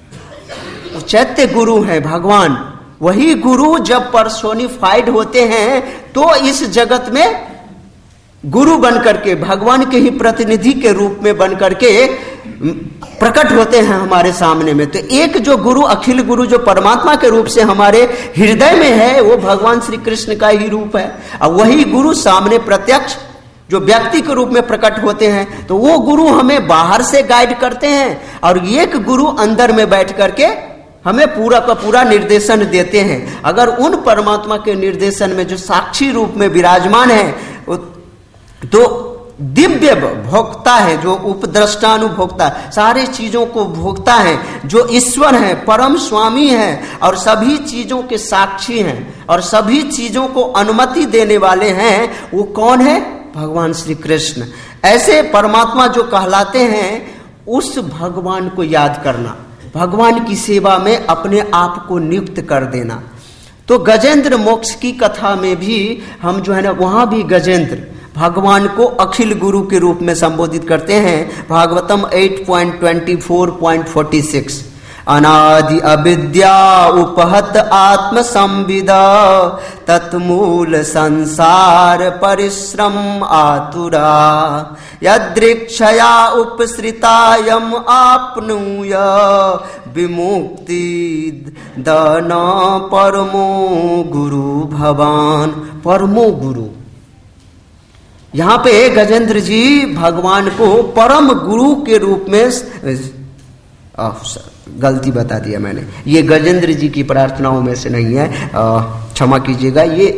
वो चैत्य गुरु हैं भगवान। वही गुरु जब पर्सोनिफाइड होते हैं तो इस जगत में गुरु बन करके, भगवान के ही प्रतिनिधि के रूप में बन करके प्रकट होते हैं हमारे सामने में। तो एक जो गुरु, अखिल गुरु जो परमात्मा के रूप से हमारे हृदय में है, वो भगवान श्री कृष्ण का ही रूप है। और वही गुरु सामने प्रत्यक्ष जो व्यक्ति के रूप में प्रकट होते हैं, तो वो गुरु हमें बाहर से गाइड करते हैं, और एक गुरु अंदर में बैठ करके हमें पूरा का पूरा निर्देशन देते हैं। अगर उन परमात्मा के निर्देशन में जो साक्षी रूप में विराजमान है, तो दिव्य भोक्ता है, जो उपद्रष्टानुभोक्ता, सारे चीजों को भोगता है, जो ईश्वर है, परम स्वामी है, और सभी चीजों के साक्षी हैं, और सभी चीजों को अनुमति देने वाले हैं, वो कौन है? भगवान श्री कृष्ण। ऐसे परमात्मा जो कहलाते हैं, उस भगवान को याद करना, भगवान की सेवा में अपने आप को नियुक्त कर देना। तो गजेंद्र मोक्ष की कथा में भी हम जो है ना, वहां भी गजेंद्र भगवान को अखिल गुरु के रूप में संबोधित करते हैं। भागवतम आठ पॉइंट चौबीस पॉइंट छियालीस, अनादि अविद्या उपहत आत्म संविदा तत्मूल संसार परिश्रम आतुरा यदृक्षया उपसृतायम आपनुय विमुक्ति दन परमो गुरु भवान। परमो गुरु, यहाँ पे गजेंद्र जी भगवान को परम गुरु के रूप में, गलती बता दिया मैंने, ये गजेंद्र जी की प्रार्थनाओं में से नहीं है, क्षमा कीजिएगा। ये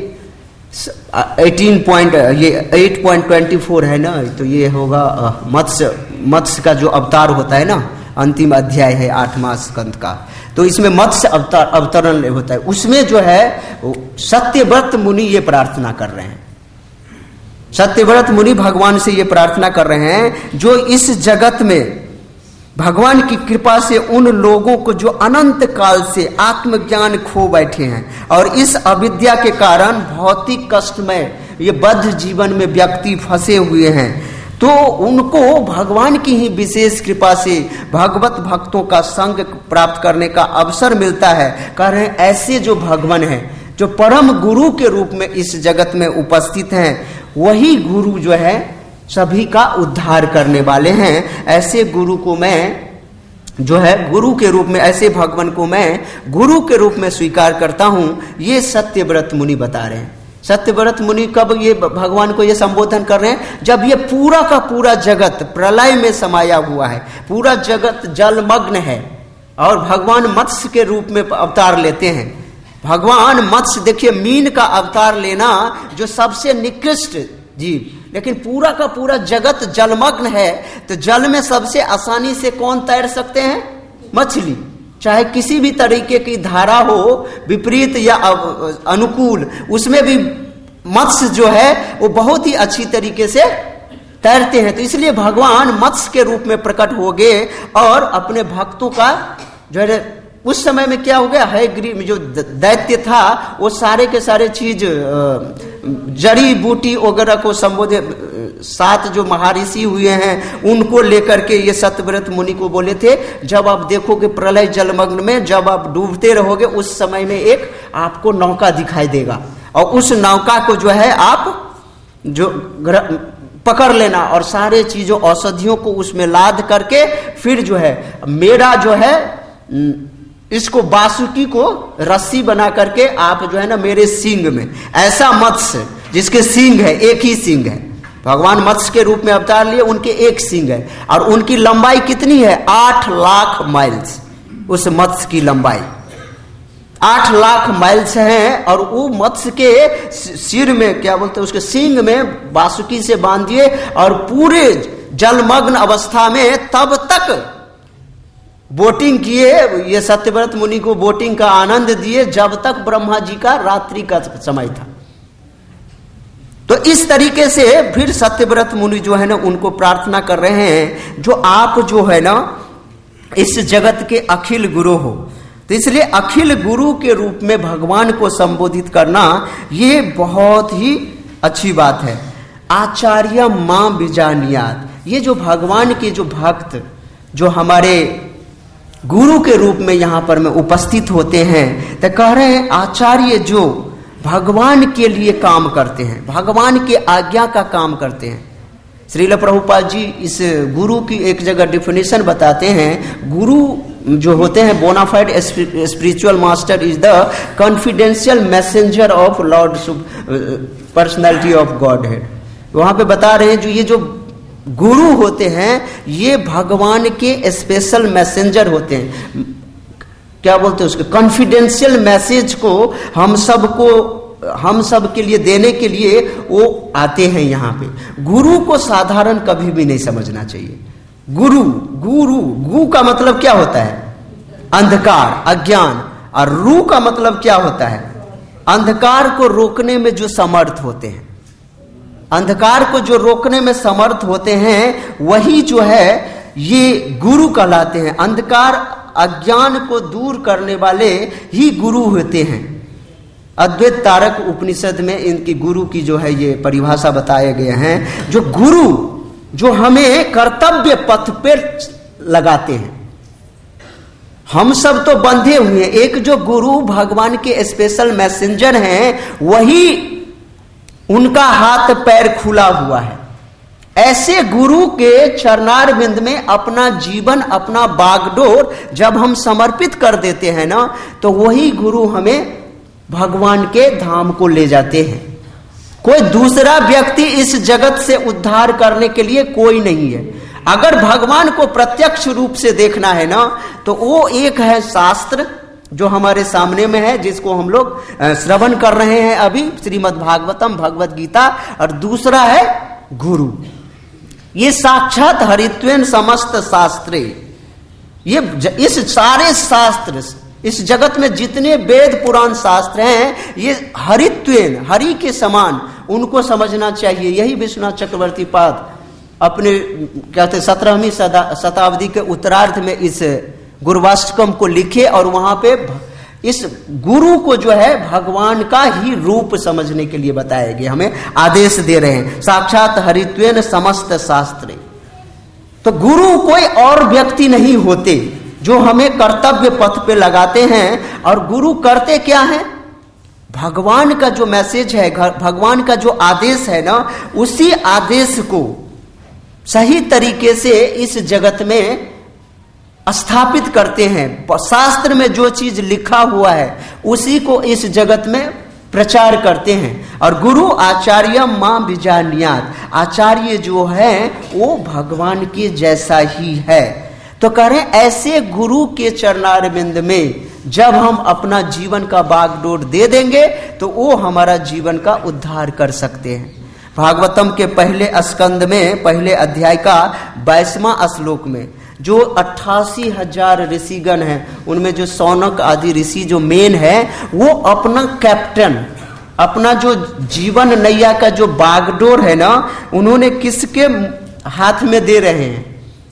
अठारह पॉइंट ये आठ पॉइंट चौबीस है ना, तो ये होगा मत्स्य मत्स्य का जो अवतार होता है ना, अंतिम अध्याय है आठवां स्कंद का, तो इसमें मत्स्य अवतार अवतरण होता है। उसमें जो है सत्यव्रत मुनि ये प्रार्थना कर रहे हैं, सत्यव्रत मुनि भगवान से ये प्रार्थना कर रहे हैं, जो इस जगत में भगवान की कृपा से उन लोगों को जो अनंत काल से आत्मज्ञान खो बैठे हैं, और इस अविद्या के कारण भौतिक कष्टमय ये बद्ध जीवन में व्यक्ति फंसे हुए हैं, तो उनको भगवान की ही विशेष कृपा से भगवत भक्तों का संग प्राप्त करने का अवसर मिलता है। कह रहे हैं ऐसे जो भगवान हैं, जो परम गुरु के रूप में इस जगत में उपस्थित हैं, वही गुरु जो है सभी का उद्धार करने वाले हैं। ऐसे गुरु को मैं जो है गुरु के रूप में, ऐसे भगवान को मैं गुरु के रूप में स्वीकार करता हूं। ये सत्यव्रत मुनि बता रहे हैं। सत्यव्रत मुनि कब ये भगवान को ये संबोधन कर रहे हैं? जब ये पूरा का पूरा जगत प्रलय में समाया हुआ है, पूरा जगत जलमग्न है, और भगवान मत्स्य के रूप में अवतार लेते हैं। भगवान मत्स्य, देखिए मीन का अवतार लेना जो सबसे निकृष्ट जीव, लेकिन पूरा का पूरा जगत जलमग्न है, तो जल में सबसे आसानी से कौन तैर सकते हैं? मछली। चाहे किसी भी तरीके की धारा हो, विपरीत या अनुकूल, उसमें भी मत्स्य जो है वो बहुत ही अच्छी तरीके से तैरते हैं। तो इसलिए भगवान मत्स्य के रूप में प्रकट हो गए, और अपने भक्तों का जो है, उस समय में क्या हो गया, हयग्रीव जो दैत्य था, वो सारे के सारे चीज जड़ी बूटी वगैरह को संबोधित, सात जो महर्षि हुए हैं उनको लेकर के ये सत्यव्रत मुनि को बोले थे, जब आप देखोगे प्रलय जलमग्न में, जब आप डूबते रहोगे, उस समय में एक आपको नौका दिखाई देगा, और उस नौका को जो है आप जो पकड़ लेना, और सारे चीजों औषधियों को उसमें लाद करके, फिर जो है मेरा जो है इसको बासुकी को रस्सी बना करके आप जो है ना मेरे सींग में, ऐसा मत्स्य जिसके सींग है, एक ही सींग है, भगवान मत्स्य के रूप में अवतार लिए, उनके एक सींग है, और उनकी लंबाई कितनी है? आठ लाख माइल्स। उस मत्स्य की लंबाई आठ लाख माइल्स है, और वो मत्स्य के सिर में क्या बोलते हैं, उसके सींग में बासुकी से बांध दिए, और पूरे जलमग्न अवस्था में तब तक बोटिंग किए। ये सत्यव्रत मुनि को बोटिंग का आनंद दिए जब तक ब्रह्मा जी का रात्रि का समय था। तो इस तरीके से फिर सत्यव्रत मुनि जो है ना उनको प्रार्थना कर रहे हैं, जो आप जो है ना इस जगत के अखिल गुरु हो। तो इसलिए अखिल गुरु के रूप में भगवान को संबोधित करना ये बहुत ही अच्छी बात है। आचार्य मां बिजानियात, ये जो भगवान के जो भक्त जो हमारे गुरु के रूप में यहाँ पर में उपस्थित होते हैं, तो कह रहे हैं आचार्य जो भगवान के लिए काम करते हैं, भगवान के आज्ञा का काम करते हैं। श्रील प्रभुपाद जी इस गुरु की एक जगह डिफिनेशन बताते हैं, गुरु जो होते हैं bona fide spiritual master is the confidential messenger of Lord personality of Godhead. वहां पे बता रहे हैं जो ये जो गुरु होते हैं ये भगवान के स्पेशल मैसेंजर होते हैं। क्या बोलते हैं उसके, कॉन्फिडेंशियल मैसेज को हम सबको हम सब के लिए देने के लिए वो आते हैं यहाँ पे। गुरु को साधारण कभी भी नहीं समझना चाहिए। गुरु गुरु गु का मतलब क्या होता है, अंधकार, अज्ञान, और रू का मतलब क्या होता है, अंधकार को रोकने में जो समर्थ होते हैं। अंधकार को जो रोकने में समर्थ होते हैं वही जो है ये गुरु कहलाते हैं। अंधकार अज्ञान को दूर करने वाले ही गुरु होते हैं। अद्वैत तारक उपनिषद में इनकी गुरु की जो है ये परिभाषा बताए गए हैं, जो गुरु जो हमें कर्तव्य पथ पे लगाते हैं। हम सब तो बंधे हुए हैं, एक जो गुरु भगवान के स्पेशल मैसेंजर हैं वही उनका हाथ पैर खुला हुआ है। ऐसे गुरु के चरणार बिंद में अपना जीवन, अपना बागडोर जब हम समर्पित कर देते हैं ना, तो वही गुरु हमें भगवान के धाम को ले जाते हैं। कोई दूसरा व्यक्ति इस जगत से उद्धार करने के लिए कोई नहीं है। अगर भगवान को प्रत्यक्ष रूप से देखना है ना, तो वो एक है शास्त्र जो हमारे सामने में है, जिसको हम लोग श्रवण कर रहे हैं अभी, श्रीमद् भागवतम, भगवत गीता, और दूसरा है गुरु। ये साक्षात हरित्वेन समस्त शास्त्रे, ये इस सारे शास्त्र, इस जगत में जितने वेद पुराण शास्त्र हैं ये हरित्वेन, हरि के समान उनको समझना चाहिए। यही विश्वनाथ चक्रवर्ती पाद अपने कहते सत्रहवीं शताब्दी के उत्तरार्ध में इस गुरुवाष्टकम को लिखे, और वहां पे इस गुरु को जो है भगवान का ही रूप समझने के लिए बताया गया, हमें आदेश दे रहे हैं, साक्षात हरित्वेन समस्त शास्त्रे। तो गुरु कोई और व्यक्ति नहीं होते जो हमें कर्तव्य पथ पे लगाते हैं। और गुरु करते क्या है, भगवान का जो मैसेज है, भगवान का जो आदेश है ना, उसी आदेश को सही तरीके से इस जगत में स्थापित करते हैं। शास्त्र में जो चीज लिखा हुआ है उसी को इस जगत में प्रचार करते हैं। और गुरु आचार्य मां विजानियात, आचार्य जो है वो भगवान के जैसा ही है। तो कह रहे ऐसे गुरु के चरणार बिंद में जब हम अपना जीवन का बागडोर दे देंगे तो वो हमारा जीवन का उद्धार कर सकते हैं। भागवतम के पहले स्कंद में, पहले अध्याय का बाईसवां श्लोक में जो अट्ठासी हजार ऋषिगण हैं, उनमें जो सौनक आदि ऋषि जो मेन है, वो अपना कैप्टन, अपना जो जीवन नैया का जो बागडोर है ना, उन्होंने किसके हाथ में दे रहे हैं,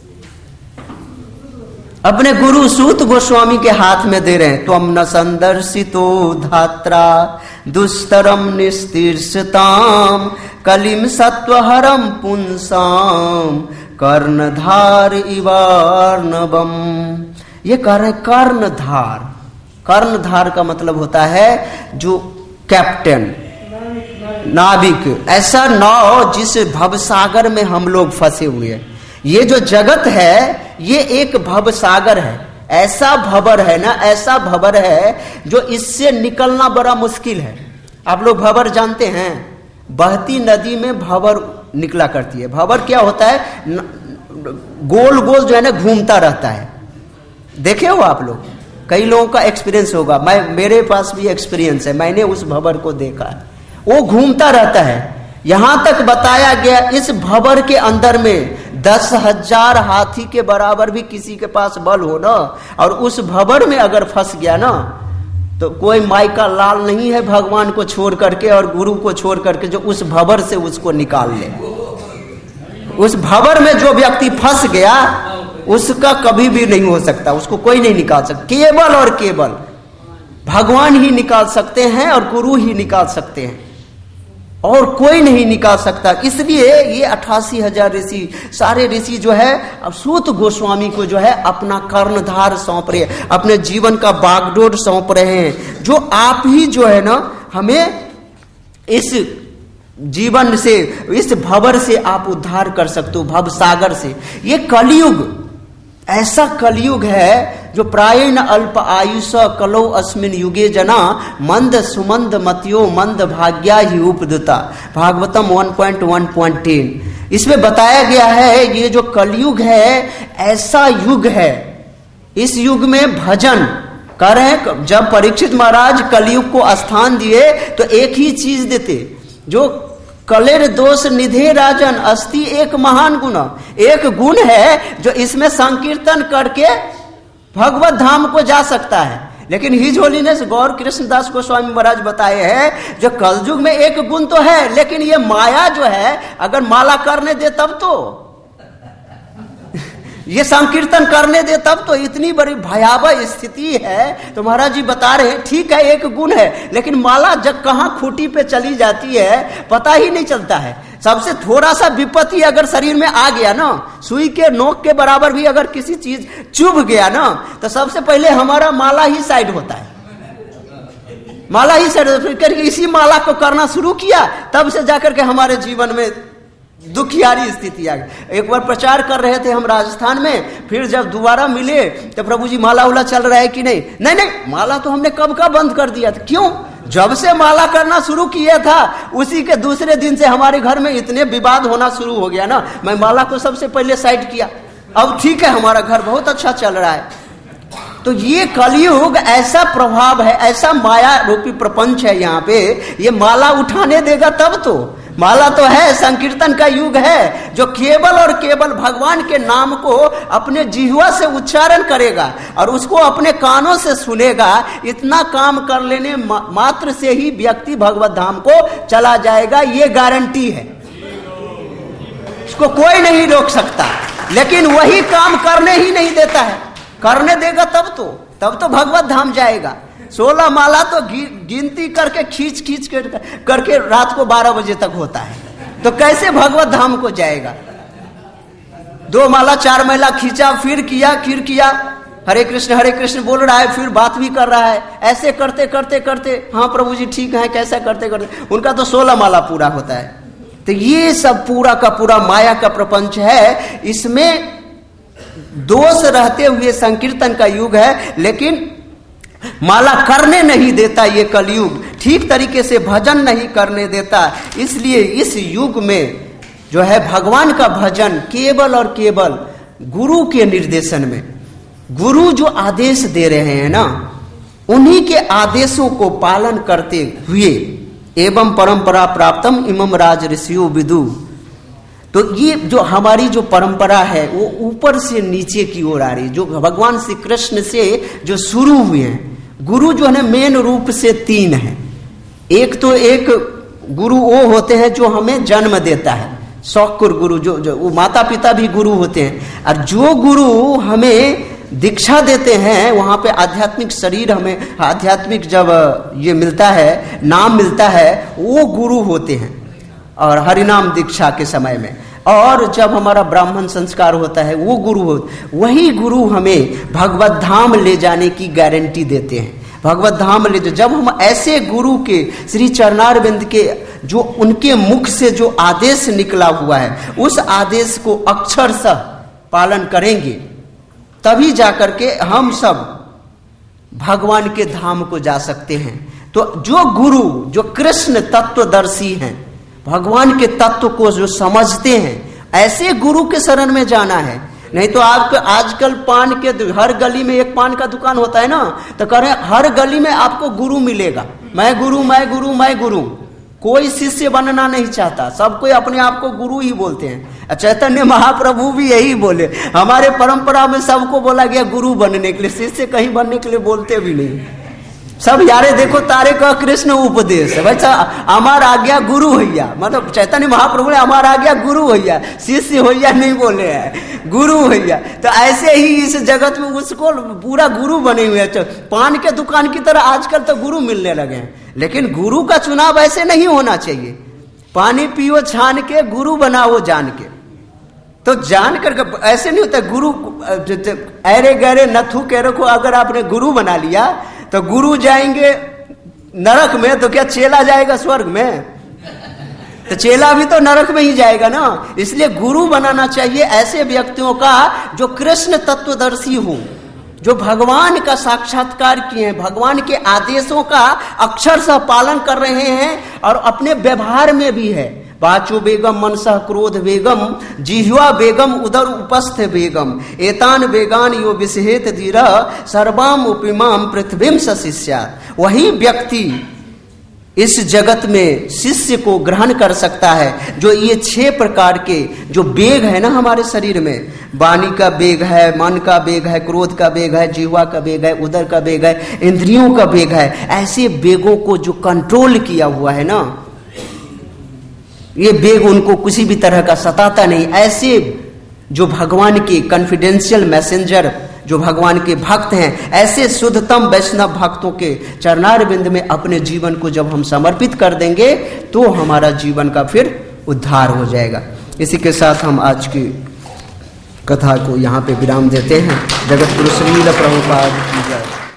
अपने गुरु सूत गोस्वामी के हाथ में दे रहे हैं। त्वम न संदर्शितो धात्रा दुस्तरम निस्तीर्षताम कलिम सत्वहरम पुंसाम कर्णधार इवार्णवम। ये कह रहे कर्णधार। कर्णधार का मतलब होता है जो कैप्टन, नाविक, ऐसा नाव जिस भवसागर में हम लोग फंसे हुए हैं। ये जो जगत है ये एक भवसागर है, ऐसा भंवर है ना, ऐसा भंवर है जो इससे निकलना बड़ा मुश्किल है। आप लोग भंवर जानते हैं, बहती नदी में भंवर निकला करती है। भंवर क्या होता है, गोल गोल जो है ना घूमता रहता है। देखे हो आप लोग, कई लोगों का एक्सपीरियंस होगा, मैं मेरे पास भी एक्सपीरियंस है, मैंने उस भंवर को देखा है। वो घूमता रहता है। यहां तक बताया गया इस भंवर के अंदर में दस हजार हाथी के बराबर भी किसी के पास बल हो ना, और उस भंवर में अगर फंस गया ना, तो कोई माई का लाल नहीं है भगवान को छोड़ करके और गुरु को छोड़ करके जो उस भंवर से उसको निकाल ले। उस भंवर में जो व्यक्ति फंस गया उसका कभी भी नहीं हो सकता, उसको कोई नहीं निकाल सकता। केवल और केवल भगवान ही निकाल सकते हैं और गुरु ही निकाल सकते हैं, और कोई नहीं निकाल सकता। इसलिए ये अट्ठासी हजार ऋषि, सारे ऋषि जो है अब सूत गोस्वामी को जो है अपना कर्णधार सौंप रहे, अपने जीवन का बागडोर सौंप रहे हैं। जो आप ही जो है ना हमें इस जीवन से, इस भंवर से आप उद्धार कर सकते हो, भव सागर से। ये कलयुग ऐसा कलयुग है जो प्राय न अल्प आयुष कलो अस्मिन युगे जना मंद सुमंद मतियो मंद भाग्या ही उपदता। Bhagavatam one point one point ten. इसमें बताया गया है ये जो कलयुग है ऐसा युग है। इस युग में भजन कर रहे हैं। जब परीक्षित महाराज कलयुग को स्थान दिए तो एक ही चीज देते, जो कलेर दोष निधे राजन अस्ति एक महान गुण। एक गुण है जो इसमें संकीर्तन करके भगवत धाम को जा सकता है। लेकिन हिज होलीनेस गौर कृष्णदास गोस्वामी महाराज बताए हैं जो कलयुग में एक गुण तो है, लेकिन ये माया जो है अगर माला करने दे तब तो, ये संकीर्तन करने दे तब तो, इतनी बड़ी भयावह स्थिति है। तो महाराज जी बता रहे हैं ठीक है एक गुण है, लेकिन माला जब कहां खूंटी पे चली जाती है पता ही नहीं चलता है। सबसे थोड़ा सा विपत्ति अगर शरीर में आ गया ना, सुई के नोक के बराबर भी अगर किसी चीज चुभ गया ना, तो सबसे पहले हमारा माला ही साइड होता है, माला ही साइड। फिर करके इसी माला को करना शुरू किया, तब से जाकर के हमारे जीवन में दुखियारी स्थिति आ गई। एक बार प्रचार कर रहे थे हम राजस्थान में, फिर जब दोबारा मिले तो प्रभु जी माला उला चल रहा है कि नहीं? नहीं नहीं माला तो हमने कब का बंद कर दिया था। क्यों? जब से माला करना शुरू किया था उसी के दूसरे दिन से हमारे घर में इतने विवाद होना शुरू हो गया ना, मैं माला को सबसे पहले साइड किया। अब ठीक है, हमारा घर बहुत अच्छा चल रहा है। तो ये कलयुग ऐसा प्रभाव है, ऐसा माया रूपी प्रपंच है यहाँ पे, ये माला उठाने देगा तब तो। माला तो है, संकीर्तन का युग है, जो केवल और केवल भगवान के नाम को अपने जिह्वा से उच्चारण करेगा और उसको अपने कानों से सुनेगा। इतना काम कर लेने मात्र से ही व्यक्ति भगवत धाम को चला जाएगा, ये गारंटी है, इसको कोई नहीं रोक सकता। लेकिन वही काम करने ही नहीं देता है, करने देगा तब तो, तब तो भगवत धाम जाएगा। सोलह माला तो गिनती करके खींच खींच कर, करके रात को बारह बजे तक होता है, तो कैसे भगवत धाम को जाएगा? दो माला चार माला खींचा, फिर किया फिर किया, हरे कृष्ण हरे कृष्ण बोल रहा है, फिर बात भी कर रहा है। ऐसे करते करते करते, हाँ प्रभु जी ठीक है, कैसा करते करते उनका तो सोलह माला पूरा होता है। तो ये सब पूरा का पूरा माया का प्रपंच है। इसमें दोष रहते हुए संकीर्तन का युग है, लेकिन माला करने नहीं देता ये कलयुग, ठीक तरीके से भजन नहीं करने देता। इसलिए इस युग में जो है भगवान का भजन केवल और केवल गुरु के निर्देशन में, गुरु जो आदेश दे रहे हैं ना, उन्हीं के आदेशों को पालन करते हुए, एवं परंपरा प्राप्तम इमम राज ऋषियो विदु। तो ये जो हमारी जो परंपरा है वो ऊपर से नीचे की ओर आ रही, जो भगवान श्री कृष्ण से जो शुरू हुए हैं। गुरु जो है मेन रूप से तीन है। एक तो एक गुरु वो होते हैं जो हमें जन्म देता है, शौकुर गुरु, जो जो वो माता पिता भी गुरु होते हैं। और जो गुरु हमें दीक्षा देते हैं, वहां पे आध्यात्मिक शरीर हमें, आध्यात्मिक जब ये मिलता है, नाम मिलता है, वो गुरु होते हैं। और हरिनाम दीक्षा के समय में, और जब हमारा ब्राह्मण संस्कार होता है वो गुरु हो, वही गुरु हमें भगवत धाम ले जाने की गारंटी देते हैं। भगवत धाम ले जो, जब हम ऐसे गुरु के श्री चरणारविंद के जो उनके मुख से जो आदेश निकला हुआ है, उस आदेश को अक्षरशः पालन करेंगे, तभी जाकर के हम सब भगवान के धाम को जा सकते हैं। तो जो गुरु जो कृष्ण तत्वदर्शी हैं, भगवान के तत्व को जो समझते हैं, ऐसे गुरु के शरण में जाना है। नहीं तो आपको आजकल पान के हर गली में एक पान का दुकान होता है ना, तो कह रहे हैं हर गली में आपको गुरु मिलेगा, मैं गुरु मैं गुरु मैं गुरु। कोई शिष्य बनना नहीं चाहता, सब कोई अपने आप को गुरु ही बोलते हैं। चैतन्य महाप्रभु भी यही बोले, हमारे परंपरा में सबको बोला गया गुरु बनने के लिए, शिष्य कहीं बनने के लिए बोलते भी नहीं। सब यारे देखो तारे का कृष्ण उपदेश है, वैसा हमार आज्ञा गुरु होइया, मतलब चैतन्य महाप्रभु ने हमार आज्ञा गुरु होइया, शिष्य होइया नहीं बोले हैं, गुरु होइया। तो ऐसे ही इस जगत में उसको पूरा गुरु बने हुए हैं। पान के दुकान की तरह आजकल तो गुरु मिलने लगे हैं, लेकिन गुरु का चुनाव ऐसे नहीं होना चाहिए। पानी पियो छान के, गुरु बनाओ जान के। तो जान कर ऐसे नहीं होता गुरु, अरे गहरे नथु कह रखो, अगर आपने गुरु बना लिया तो गुरु जाएंगे नरक में, तो क्या चेला जाएगा स्वर्ग में? तो चेला भी तो नरक में ही जाएगा ना। इसलिए गुरु बनाना चाहिए ऐसे व्यक्तियों का जो कृष्ण तत्वदर्शी हो, जो भगवान का साक्षात्कार किए हैं, भगवान के आदेशों का अक्षरशः पालन कर रहे हैं और अपने व्यवहार में भी है। वाचो बेगम मनसा क्रोध बेगम जिह्वा बेगम उदर उपस्थ बेगम एतान बेगान यो विषहेत धीरा सर्वाम उपमाम पृथ्वीम सशिष्यात्। वही व्यक्ति इस जगत में शिष्य को ग्रहण कर सकता है जो ये छह प्रकार के जो बेग है ना हमारे शरीर में, वाणी का बेग है, मन का बेग है, क्रोध का बेग है, जीवा का बेग है, उदर का बेग है, इंद्रियों का बेग है, ऐसे बेगों को जो कंट्रोल किया हुआ है ना, ये बेग उनको किसी भी तरह का सताता नहीं। ऐसे जो भगवान के कॉन्फिडेंशियल मैसेंजर, जो भगवान के भक्त हैं, ऐसे शुद्धतम वैष्णव भक्तों के चरणारविंद में अपने जीवन को जब हम समर्पित कर देंगे तो हमारा जीवन का फिर उद्धार हो जाएगा। इसी के साथ हम आज की कथा को यहाँ पे विराम देते हैं। जगत गुरु श्रील प्रभुपाद की जय।